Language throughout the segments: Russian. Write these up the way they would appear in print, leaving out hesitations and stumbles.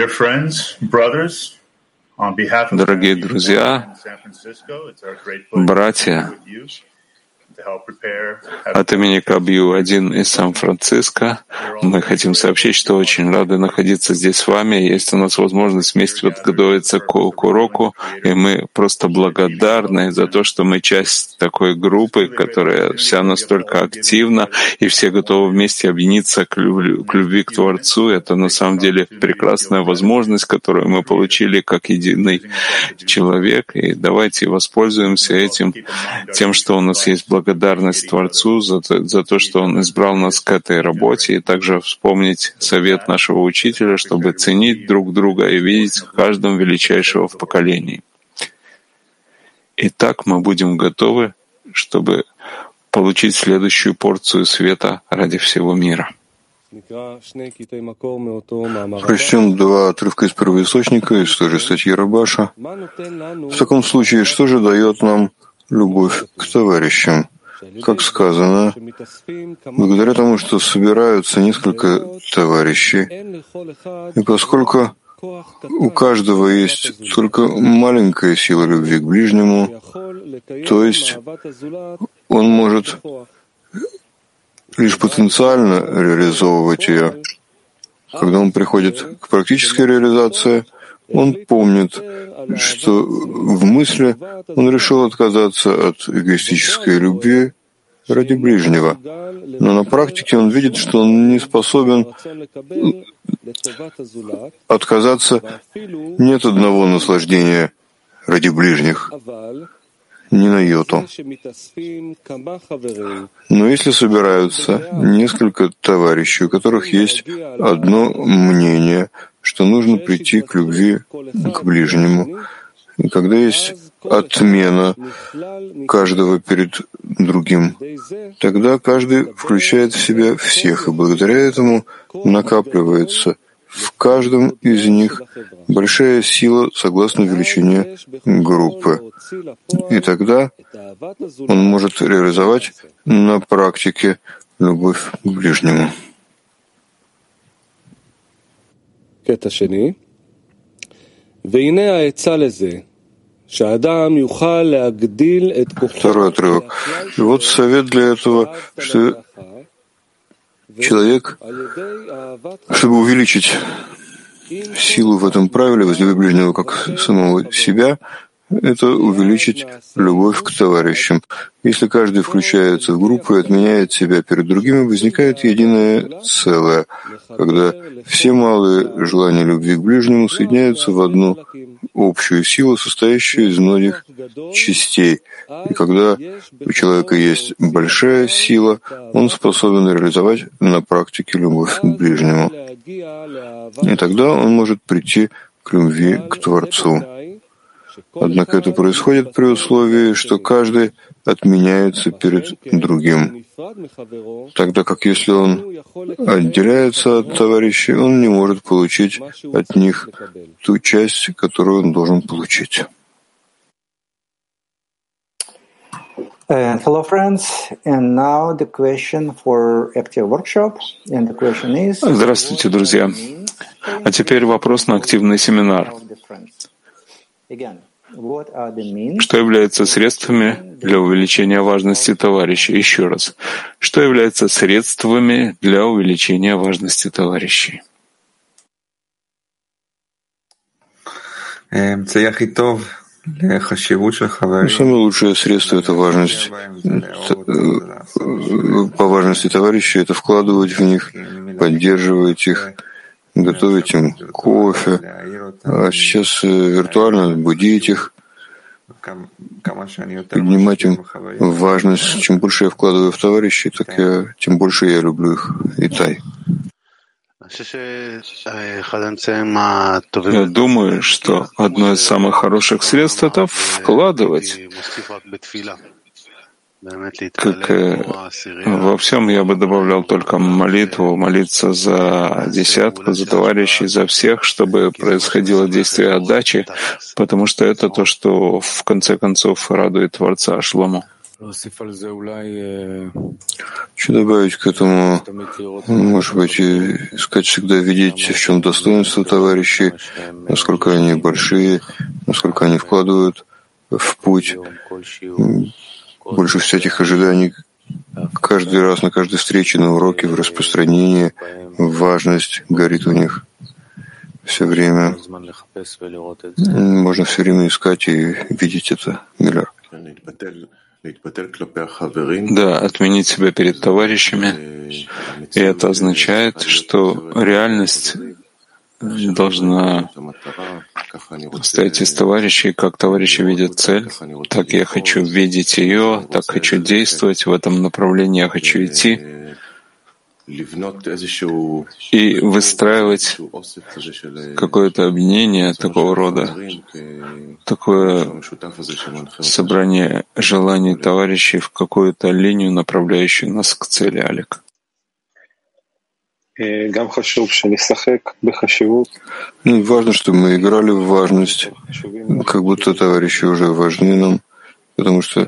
Dear friends, brothers, on behalf of Дорогие друзья, братья, от имени КБЮ-1 из Сан-Франциско мы хотим сообщить, что очень рады находиться здесь с вами. Есть у нас возможность вместе подготовиться к уроку, и мы просто благодарны за то, что мы часть такой группы, которая вся настолько активна, и все готовы вместе объединиться к любви к Творцу. Это на самом деле прекрасная возможность, которую мы получили как единый человек, и давайте воспользуемся этим, тем, что у нас есть благодарность Творцу за то, что Он избрал нас к этой работе, и также вспомнить совет нашего учителя, чтобы ценить друг друга и видеть в каждом величайшего в поколении. Итак, мы будем готовы, чтобы получить следующую порцию света ради всего мира. Прочтем два отрывка из первоисточника, из той же статьи Рабаша. В таком случае, что же дает нам любовь к товарищам? Как сказано, благодаря тому, что собираются несколько товарищей, и поскольку у каждого есть только маленькая сила любви к ближнему, то есть он может лишь потенциально реализовывать ее. Когда он приходит к практической реализации, он помнит, что в мысли он решил отказаться от эгоистической любви ради ближнего. Но на практике он видит, что он не способен отказаться ни от одного наслаждения ради ближних, ни на йоту. Но если собираются несколько товарищей, у которых есть одно мнение, что нужно прийти к любви к ближнему, и когда есть отмена каждого перед другим, тогда каждый включает в себя всех, и благодаря этому накапливается в каждом из них большая сила согласно величине группы. И тогда он может реализовать на практике любовь к ближнему. Второй отрывок. И вот совет для этого, что человек, чтобы увеличить силу в этом правиле, возлюби ближнего как самого себя, это увеличить любовь к товарищам. Если каждый включается в группу и отменяет себя перед другими, возникает единое целое, когда все малые желания любви к ближнему соединяются в одну общую силу, состоящую из многих частей. И когда у человека есть большая сила, он способен реализовать на практике любовь к ближнему. И тогда он может прийти к любви к Творцу. Однако это происходит при условии, что каждый отменяется перед другим. Тогда как если он отделяется от товарищей, он не может получить от них ту часть, которую он должен получить. Hello, friends. And now the question for active workshop. And the question is... Здравствуйте, друзья. А теперь вопрос на активный семинар. Что является средствами для увеличения важности товарищей? Еще раз. Что является средствами для увеличения важности товарищей? Самое лучшее средство — это важность. По важности товарищей — это вкладывать в них, поддерживать их, готовить им кофе, а сейчас виртуально будить их, поднимать им важность. Чем больше я вкладываю в товарищей, тем больше я люблю их. Итай. Я думаю, что одно из самых хороших средств — это вкладывать. Как во всем я бы добавлял только молитву, молиться за десятку, за товарищей, за всех, чтобы происходило действие отдачи, потому что это то, что в конце концов радует Творца Шлому. Что добавить к этому? Может быть, искать всегда видеть, в чем достоинство товарищей, насколько они большие, насколько они вкладывают в путь. Больше всяких ожиданий каждый раз, на каждой встрече, на уроке, в распространении, важность горит у них все время. Можно все время искать и видеть это, Миллер. Да, отменить себя перед товарищами, и это означает, что реальность должна стоять из товарищей, как товарищи видят цель, так я хочу видеть ее, так хочу действовать, в этом направлении я хочу идти, и выстраивать какое-то объединение такого рода, такое собрание желаний товарищей в какую-то линию, направляющую нас к цели, Алик. Важно, чтобы мы играли в важность, как будто товарищи уже важны нам, потому что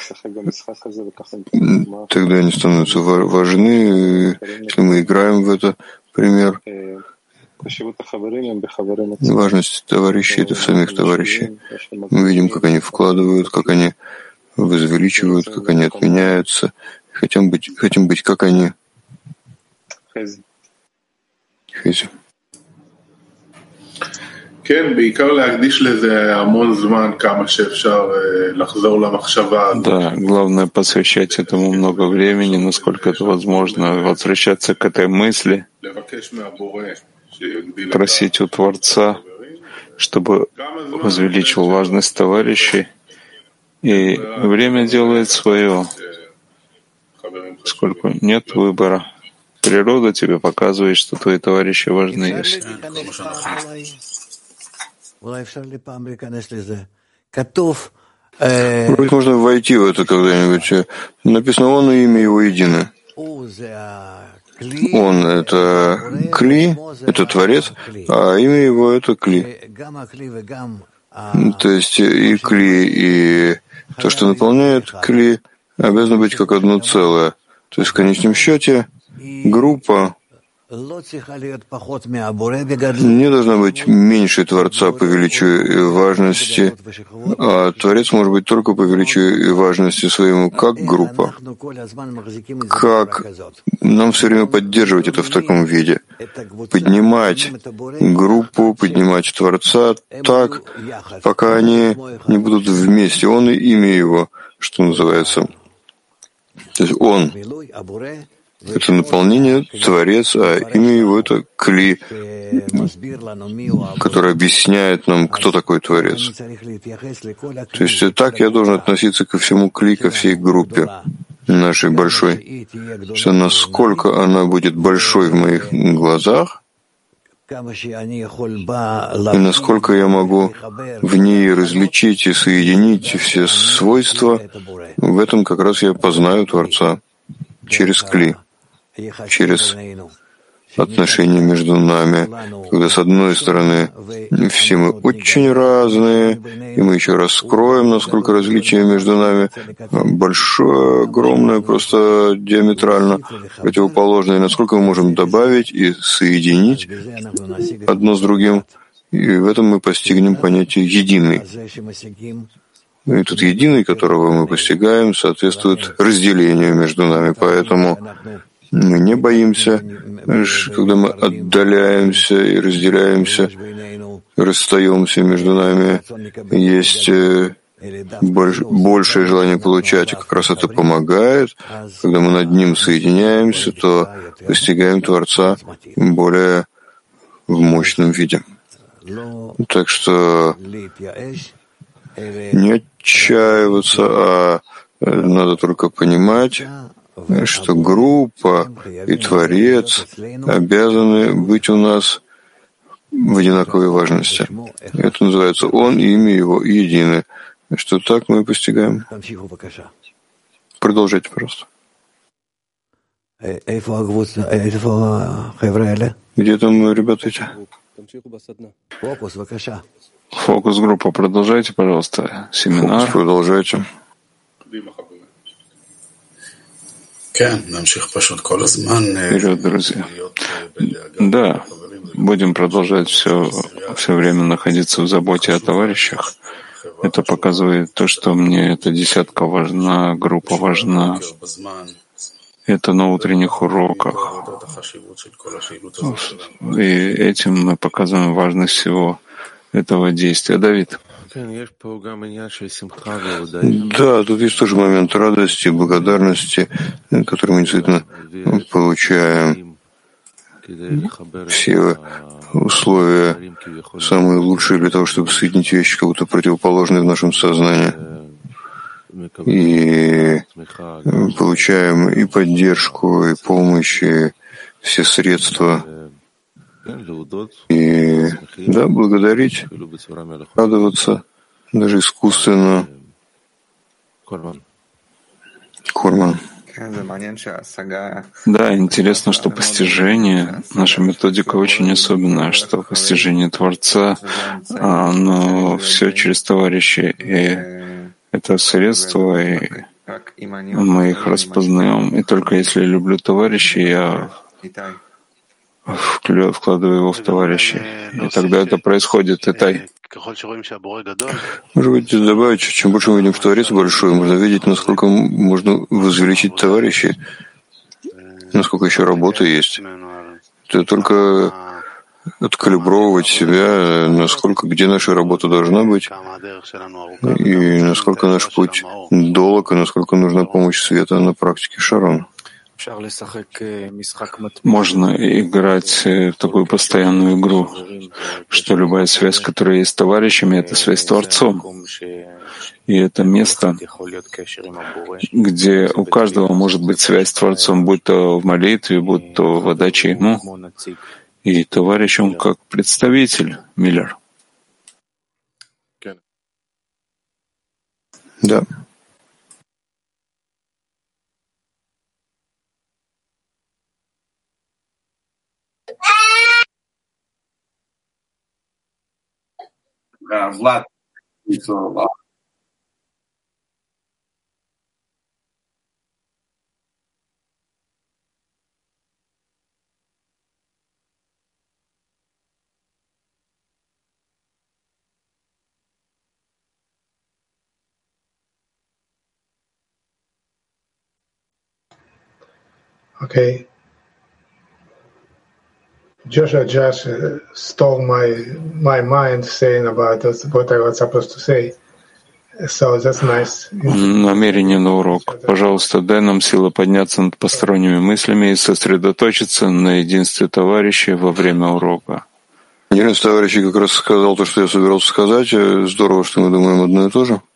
тогда они становятся важны, если мы играем в это, пример. Важность товарищей — это в самих товарищей. Мы видим, как они вкладывают, как они возвеличивают, как они отменяются. Хотим быть как они. Хези. Да, главное посвящать этому много времени, насколько это возможно, возвращаться к этой мысли, просить у Творца, чтобы возвеличил важность товарищей, и время делает свое, поскольку нет выбора. Природа тебе показывает, что твои товарищи важны. Вроде можно войти в это когда-нибудь. Написано «Он» и имя его едино. Он — это Кли, это Творец, а имя его — это Кли. То есть и Кли, и то, что наполняет Кли, обязано быть как одно целое. То есть в конечном счете группа не должна быть меньше Творца по величию и важности, а Творец может быть только по величию и важности своему, как группа. Как нам все время поддерживать это в таком виде? Поднимать группу, поднимать Творца так, пока они не будут вместе. Он и имя его, что называется. То есть он — это наполнение, Творец, а имя его — это Кли, который объясняет нам, кто такой Творец. То есть так я должен относиться ко всему Кли, ко всей группе нашей большой, что насколько она будет большой в моих глазах, и насколько я могу в ней различить и соединить все свойства, в этом как раз я познаю Творца через Кли, через отношения между нами, когда с одной стороны все мы очень разные, и мы еще раскроем, насколько различия между нами большое, огромное, просто диаметрально противоположное, насколько мы можем добавить и соединить одно с другим, и в этом мы постигнем понятие «единый». И тут единый, которого мы постигаем, соответствует разделению между нами, поэтому мы не боимся, когда мы отдаляемся и разделяемся, расстаемся между нами. Есть большее желание получать, и как раз это помогает. Когда мы над ним соединяемся, то достигаем Творца более в мощном виде. Так что не отчаиваться, а надо только понимать, что группа и Творец обязаны быть у нас в одинаковой важности. Это называется «Он» и имя его едины. Что так мы постигаем. Продолжайте, пожалуйста. Где там ребята эти? Фокус-группа, продолжайте, пожалуйста. Семинар. Продолжайте. Вперед, друзья. Да, будем продолжать все время находиться в заботе о товарищах. Это показывает то, что мне эта десятка важна, группа важна. Это на утренних уроках. И этим мы показываем важность всего этого действия. Давид. Да, тут есть тоже момент радости, благодарности, который мы действительно получаем. Все условия самые лучшие для того, чтобы соединить вещи, как будто противоположные в нашем сознании. И получаем и поддержку, и помощь, и все средства. И да, благодарить, радоваться, даже искусственно. Корман. Да, интересно, что постижение, наша методика очень особенная, что постижение Творца, оно все через товарищей, и это средство, и мы их распознаем. И только если я люблю товарищей, я вкладываю его в товарищей. И тогда это происходит. Итай. Может быть, добавить, чем больше мы видим в Творец большой, можно видеть, насколько можно возвеличить товарищей, насколько еще работы есть. Это только откалибровывать себя, насколько, где наша работа должна быть, и насколько наш путь долг, и насколько нужна помощь света на практике Шарон. Можно играть в такую постоянную игру, что любая связь, которая есть с товарищами, это связь с Творцом. И это место, где у каждого может быть связь с Творцом, будь то в молитве, будь то в отдаче Ему. И товарищ, он как представитель, Миллер. Да. Влад. Okay. Joshua just stole my mind saying about what I was supposed to say. So that's nice. Намерение на урок. Пожалуйста, дай нам силы подняться над посторонними мыслями и сосредоточиться на единстве товарищей во время урока. Один из товарищей как раз сказал то, что я собирался сказать. Здорово, что мы думаем одно и то же.